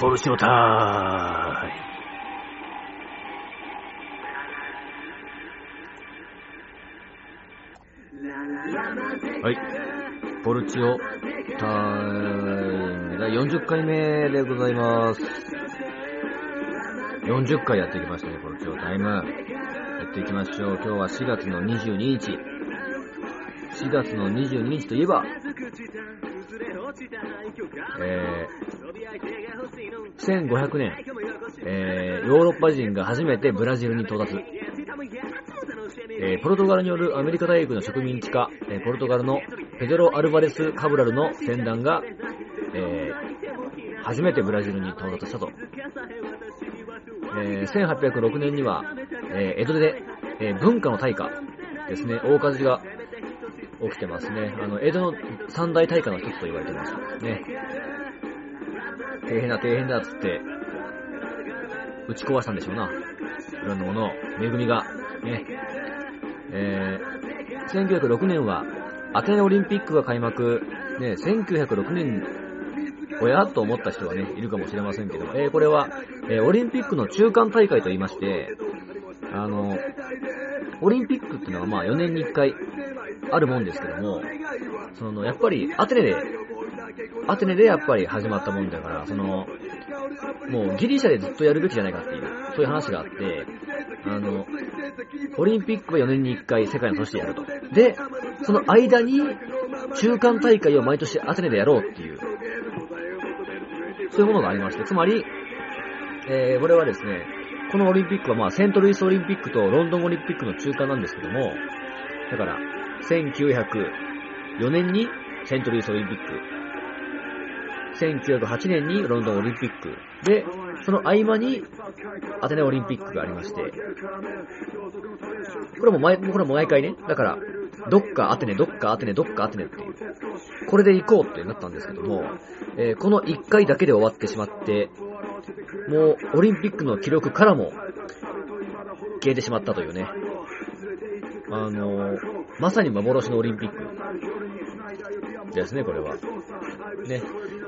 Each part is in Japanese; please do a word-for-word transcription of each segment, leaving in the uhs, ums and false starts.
ポルシオターイ。はい、ポルチオタイムだよんじゅっかいめでございます。よんじゅっかいやっていきましたね、ポルチオタイム。やっていきましょう。今日はしがつのにじゅうににち。しがつのにじゅうににちといえば、えー、せんごひゃくねん、えー、ヨーロッパ人が初めてブラジルに到達。えー、ポルトガルによるアメリカ大陸の植民地化、えー、ポルトガルのペドロ・アルバレス・カブラルの船団が、えー、初めてブラジルに到達したと。えー、せんはっぴゃくろくねんには、えー、江戸で、えー、文化の大火ですね、大火事が起きてますね。あの江戸の三大大火の一つと言われてますね。底辺だ底辺だっつって打ち壊したんでしょうな。いろんなものを恵みがね。えー、せんきゅうひゃくろくねんはアテネオリンピックが開幕、ね、せんきゅうひゃくろくねんおやと思った人はねいるかもしれませんけど、えー、これは、えー、オリンピックの中間大会と言いまして、あのオリンピックっていうのはまあよねんにいっかいあるもんですけども、そのやっぱりアテネでアテネでやっぱり始まったもんだから、そのもうギリシャでずっとやるべきじゃないかっていうそういう話があって、あのオリンピックはよねんにいっかい世界の都市でやると。で、その間に中間大会を毎年アテネでやろうっていうそういうものがありまして、つまり、えー、これはですね、このオリンピックはまあセントルイスオリンピックとロンドンオリンピックの中間なんですけども、だからせんきゅうひゃくよねんにセントルイスオリンピック、せんきゅうひゃくはちねんにロンドンオリンピックで、その合間にアテネオリンピックがありまして、これも毎、これも毎回ね、だからどっかアテネどっかアテネどっかアテネっていうこれで行こうってなったんですけども、えー、このいっかいだけで終わってしまって、もうオリンピックの記録からも消えてしまったというね、あのー、まさに幻のオリンピックですね、これはね。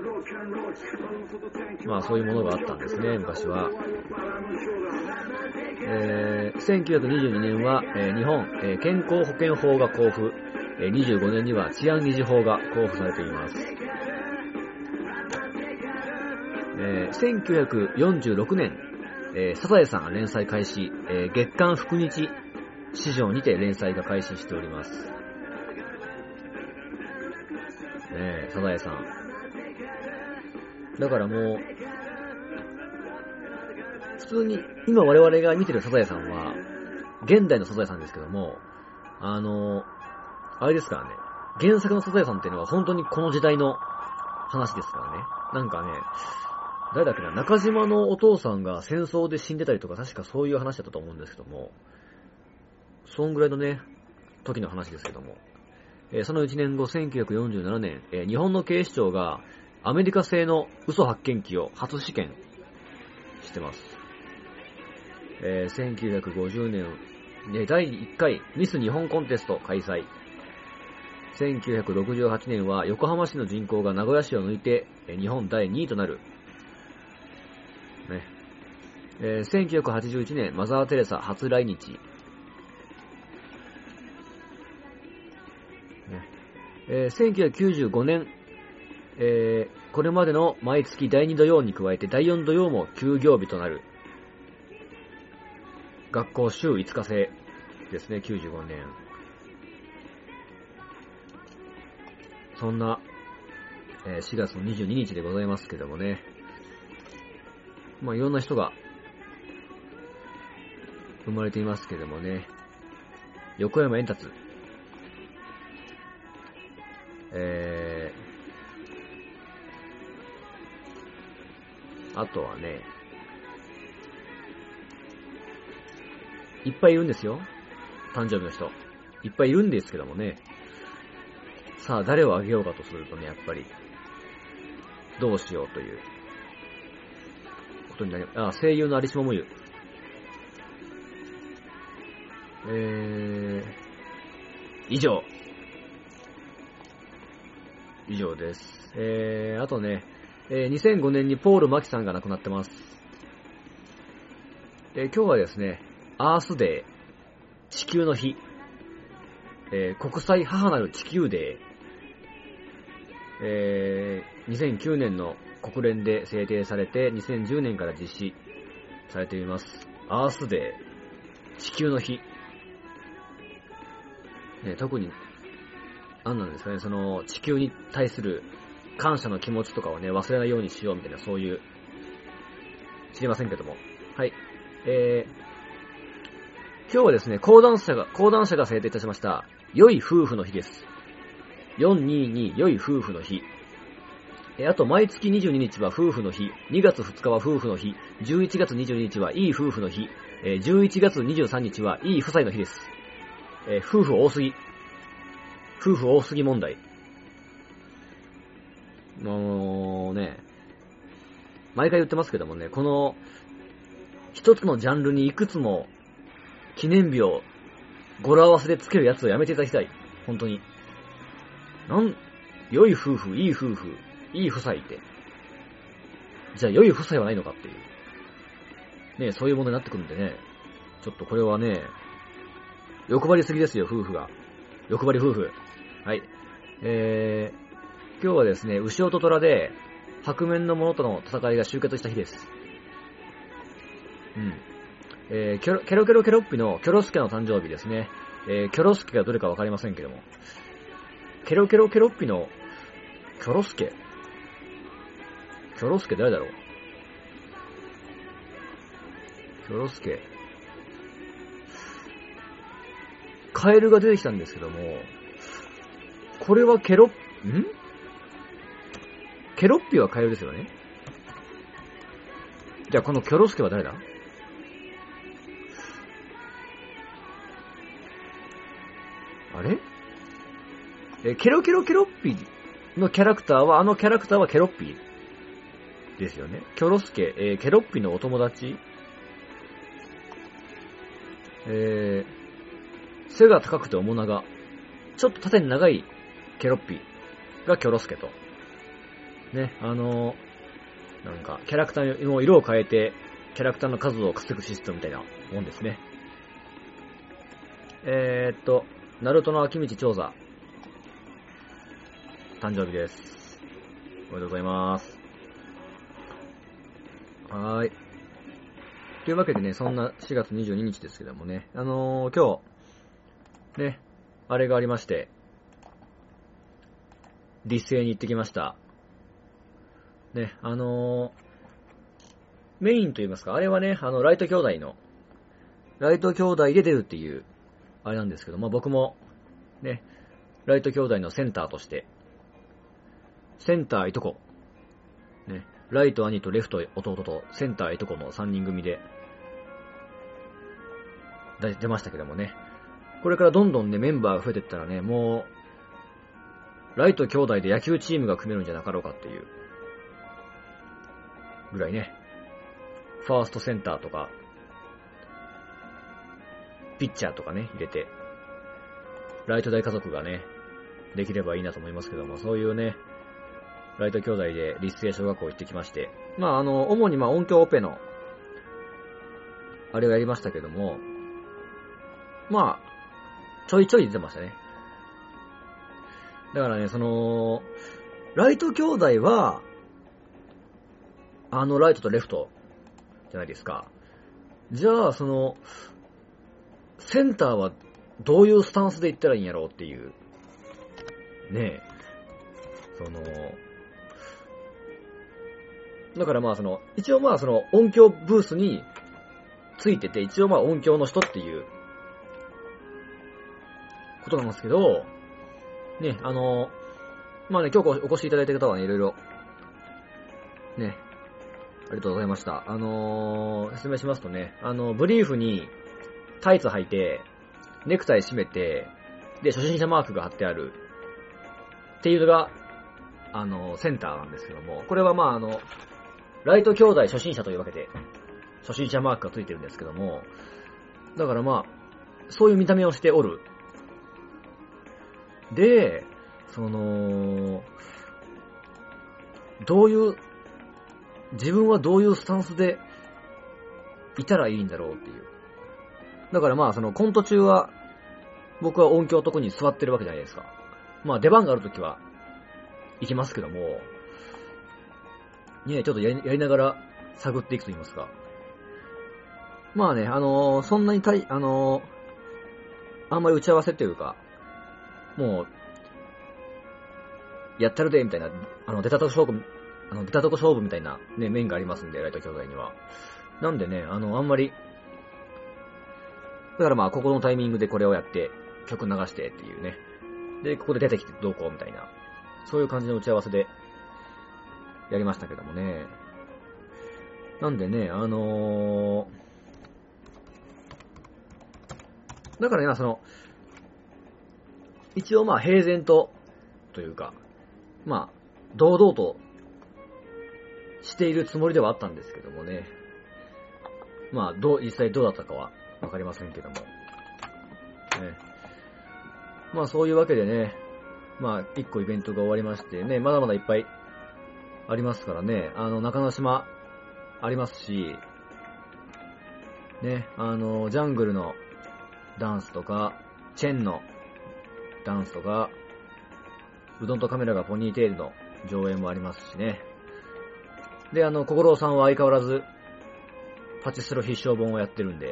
まあそういうものがあったんですね、昔は。えー、せんきゅうひゃくにじゅうにねんは、えー、日本、えー、健康保険法が公布、えー、にじゅうごねんには治安維持法が公布されています。えー、せんきゅうひゃくよんじゅうろくねん、えー、サザエさん連載開始、えー、月刊福日市場にて連載が開始しております。ね、サザエさん。だからもう、普通に、今我々が見てるサザエさんは、現代のサザエさんですけども、あの、あれですからね、原作のサザエさんっていうのは本当にこの時代の話ですからね。なんかね、誰だっけな、中島のお父さんが戦争で死んでたりとか、確かそういう話だったと思うんですけども、そんぐらいのね、時の話ですけども、えー、そのいちねんご、せんきゅうひゃくよんじゅうななねん、えー、日本の警視庁がアメリカ製の嘘発見器を初試験してます。えー、せんきゅうひゃくごじゅうねんでだいいっかいミス日本コンテスト開催。せんきゅうひゃくろくじゅうはちねんは横浜市の人口が名古屋市を抜いて、えー、日本だいにいとなる。ね。えー、せんきゅうひゃくはちじゅういちねんマザー・テレサ初来日。ね。えー、せんきゅうひゃくきゅうじゅうごねん、えー、これまでの毎月だいに土曜に加えてだいよん土曜も休業日となる。学校週いつか制ですね、きゅうじゅうごねん。そんな、えー、しがつのにじゅうににちでございますけどもね。まあいろんな人が生まれていますけどもね。横山エンタツ。えー、あとはね、いっぱいいるんですよ。誕生日の人。いっぱいいるんですけどもね。さあ、誰をあげようかとするとね、やっぱり、どうしようということになります。あ、声優の有島もゆ。えー、以上。以上です。えー、あとね、 えー、にせんごねんにポール・マキさんが亡くなってます。えー、今日はですね、アースデー、地球の日、えー、国際母なる地球デー、えー、にせんきゅうねんの国連で制定されて、にせんじゅうねんから実施されています。アースデー、地球の日。ね、特に、なんなんですかね、その、地球に対する感謝の気持ちとかをね、忘れないようにしようみたいな、そういう、知りませんけども。はい。えー、今日はですね、講談社が、講談社が制定いたしました、良い夫婦の日です。よんにーに良い夫婦の日。えー、あと、毎月にじゅうににちは夫婦の日、にがつふつかは夫婦の日、じゅういちがつにじゅうににちはいい夫婦の日、えー、じゅういちがつにじゅうさんにちはいい夫妻の日です。えー、夫婦多すぎ。夫婦多すぎ問題。もうね、毎回言ってますけどもね、この一つのジャンルにいくつも記念日を語呂合わせでつけるやつをやめていただきたい。本当に。なん、良い夫婦、いい夫婦、いい夫妻って。じゃあ良い夫妻はないのかっていう。ね、そういう問題になってくるんでね。ちょっとこれはね、欲張りすぎですよ、夫婦が。欲張り夫婦。はい。えー、今日はですね、牛尾と虎で、白面の者との戦いが終結した日です。うん。えー、キョロ、ケロケロケロッピのキョロスケの誕生日ですね。えー、キョロスケがどれかわかりませんけども。ケロケロケロッピの、キョロスケキョロスケ誰だろうキョロスケ。カエルが出てきたんですけども、これはケロ、んケロッピはカエルですよね。じゃあこのキョロスケは誰だあれえ、ケロケロケロッピのキャラクターは、あのキャラクターはケロッピですよね。キョロスケ、えー、ケロッピのお友達えー、背が高くて面長。ちょっと縦に長いケロッピがキョロスケと。ね、あのー、なんか、キャラクターの色を変えて、キャラクターの数を稼ぐシステムみたいなもんですね。えーっと、ナルトの秋道長座。誕生日です。おめでとうございます。はーい。というわけでね、そんなしがつにじゅうににちですけどもね、あのー、今日、ね、あれがありまして、立成に行ってきました。ね、あのー、メインと言いますか、あれはね、あの、ライト兄弟の、ライト兄弟で出るっていう、あれなんですけど、まあ、僕も、ね、ライト兄弟のセンターとして、センターいとこ、ね、ライト兄とレフト弟とセンターいとこのさんにん組で出ましたけどもね。これからどんどんねメンバーが増えていったらね、もうライト兄弟で野球チームが組めるんじゃなかろうかっていうぐらいね。ファーストセンターとかピッチャーとかね入れてライト大家族がねできればいいなと思いますけども、そういうねライト兄弟で立成小学校行ってきまして、まああの、主にまあ音響オペの、あれをやりましたけども、まあ、ちょいちょい出てましたね。だからね、その、ライト兄弟は、あのライトとレフト、じゃないですか。じゃあ、その、センターはどういうスタンスで行ったらいいんやろうっていう、ねえ、その、だからまあその、一応まあその音響ブースについてて、一応まあ音響の人っていうことなんですけど、ね、あの、まあね、今日お越しいただいた方はね、いろいろ、ね、ありがとうございました。あのー、説明しますとね、あの、ブリーフにタイツ履いて、ネクタイ締めて、で、初心者マークが貼ってあるっていうのが、あの、センターなんですけども、これはまああの、ライト兄弟初心者というわけで、初心者マークがついてるんですけども、だからまあ、そういう見た目をしておる。で、その、どういう自分はどういうスタンスでいたらいいんだろうっていう。だからまあそのコント中は僕は音響とこに座ってるわけじゃないですか。まあ出番があるときは行きますけども、ね、ちょっとやり、やりながら探っていくと言いますか。まあね、あのー、そんなにたい、あのー、あんまり打ち合わせというか、もう、やったるで、みたいな、あの、出たとこ勝負、あの、出たとこ勝負みたいなね、面がありますんで、ライト兄弟には。なんでね、あの、あんまり、だからまあ、ここのタイミングでこれをやって、曲流してっていうね。で、ここで出てきてどうこうみたいな。そういう感じの打ち合わせで、やりましたけどもね。なんでね、あのー、だからね、その、一応まあ平然と、というか、まあ、堂々としているつもりではあったんですけどもね。まあ、どう、実際どうだったかはわかりませんけども。ね。まあそういうわけでね、まあ一個イベントが終わりましてね、まだまだいっぱいありますからね、あの、中之島ありますし、ね、あの、ジャングルのダンスとか、チェンのダンスとか、うどんとカメラがポニーテールの上演もありますしね。で、あの、小五郎さんは相変わらず、パチスロ必勝本をやってるんで、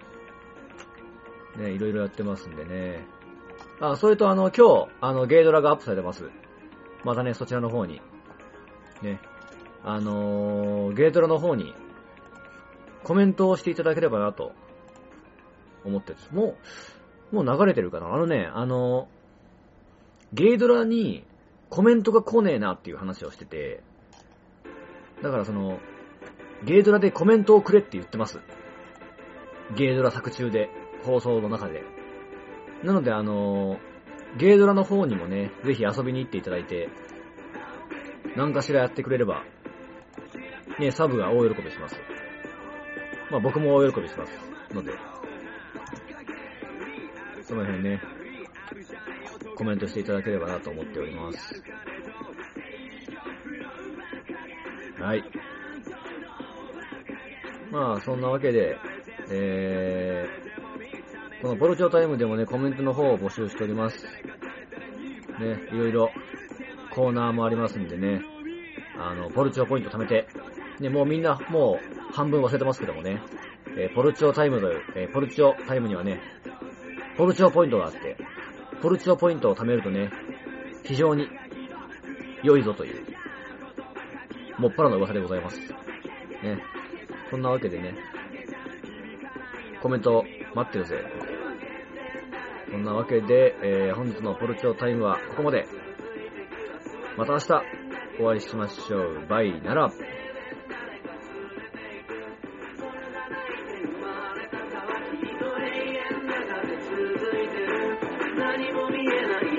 ね、いろいろやってますんでね。あ、それとあの、今日、あの、ゲイドラがアップされてます。またね、そちらの方に、ね、あのー、ゲイドラの方に、コメントをしていただければなと、思ってるんです。もう、もう流れてるかな。あのね、あのー、ゲイドラにコメントが来ねえなっていう話をしてて、だからその、ゲイドラでコメントをくれって言ってます。ゲイドラ作中で、放送の中で。なのであのー、ゲイドラの方にもね、ぜひ遊びに行っていただいて、何かしらやってくれれば、ね、サブが大喜びします。まあ僕も大喜びしますので、その辺ね、コメントしていただければなと思っております。はい。まあそんなわけで、えー、このポルチョタイムでもね、コメントの方を募集しております。ね、いろいろコーナーもありますんでね、あの、ポルチョポイント貯めて、ね、もうみんな、もう半分忘れてますけどもね、えー、ポルチョタイムという、えー、ポルチョタイムにはね、ポルチョポイントがあって、ポルチョポイントを貯めるとね、非常に良いぞという、もっぱらの噂でございます。ね、そんなわけでね、コメント待ってるぜ。そんなわけで、えー、本日のポルチョタイムはここまで。また明日お会いしましょう。バイなら。何も見えない